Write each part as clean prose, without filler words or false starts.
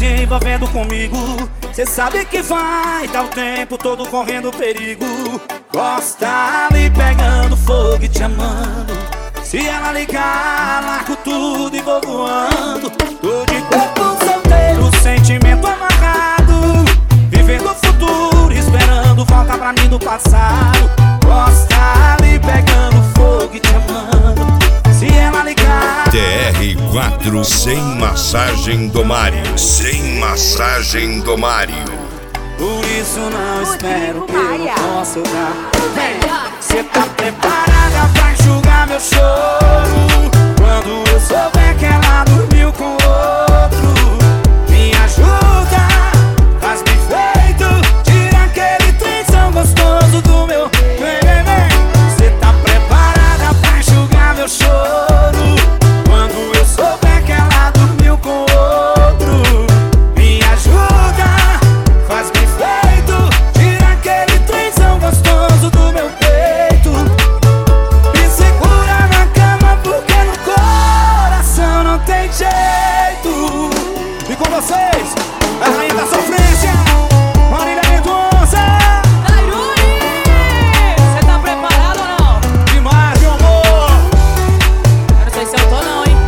envolvendo comigo. Cê sabe que vai, tá o tempo todo correndo perigo. Gosta ali pegando fogo e te amando. Se ela ligar, largo tudo e vou voando. Tô de corpo solteiro, sentimento amarrado, vivendo o futuro, esperando volta pra mim do passado. Gosta ali pegando fogo e te amando. Se ela ligar. TR4 sem massagem do Mário. Sem massagem do Mário. Por isso não espero que eu não possa dar. Cê tá preparada pra enxugar meu choro? Quando eu souber que ela dormiu com outro, me ajuda, faz bem feito, tira aquele trenzão gostoso do meu. Cê tá preparada pra enxugar meu choro? Quando eu souber que ela dormiu com outro, me ajuda, faz bem feito, tira aquele trenzão gostoso do meu peito. Me segura na cama porque no coração não tem jeito. E com vocês, a rainha da sofrência, Marília Mendonça. Airune, cê tá preparado ou não? Demais, meu amor. Eu não sei se eu tô não, hein?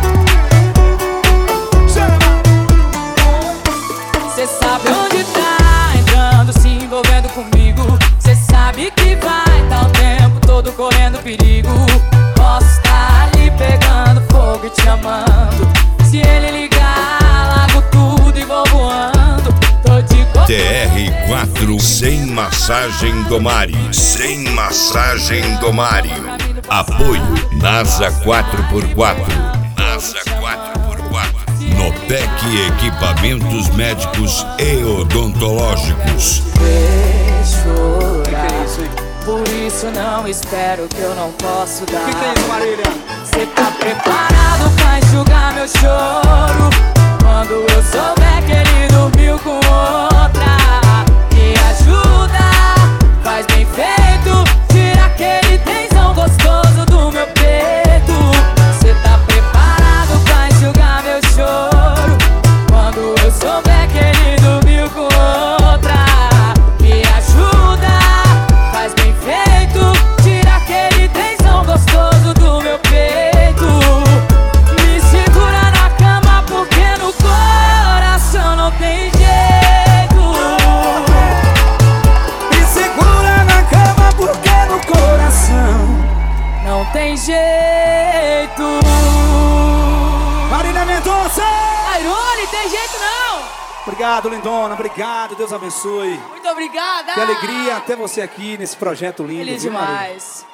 Cê sabe onde tá entrando, se envolvendo comigo. Cê sabe que vai, tá o tempo todo correndo perigo. Posso tá ali pegando fogo e te amando. Se ele ligar, largo tudo e vou voando. Tô de TR4 sem massagem do Mário. Sem massagem do Mário. Apoio NASA 4x4. NASA 4x4. Nopec Equipamentos Médicos e Odontológicos. chorar. Por isso não espero que eu não posso dar. Que é isso, Marília? Cê tá preparado pra enxugar meu choro? Quando eu souber que ele dormiu com outra, me ajuda, faz bem feito, tira aquele tensão gostoso do meu peito. Cê tá preparado pra enxugar meu choro? Quando eu souber que ele dormiu com outra, me ajuda, faz bem feito, tira aquele tensão gostoso do meu peito. Me segura na cama porque no coração não tem jeito. Me segura na cama porque no coração não tem jeito. Marília Mendonça! Airune, tem jeito não. Obrigado, lindona, obrigado, Deus abençoe. Muito obrigada. Que alegria ter você aqui nesse projeto lindo. Feliz viu, Marília? demais.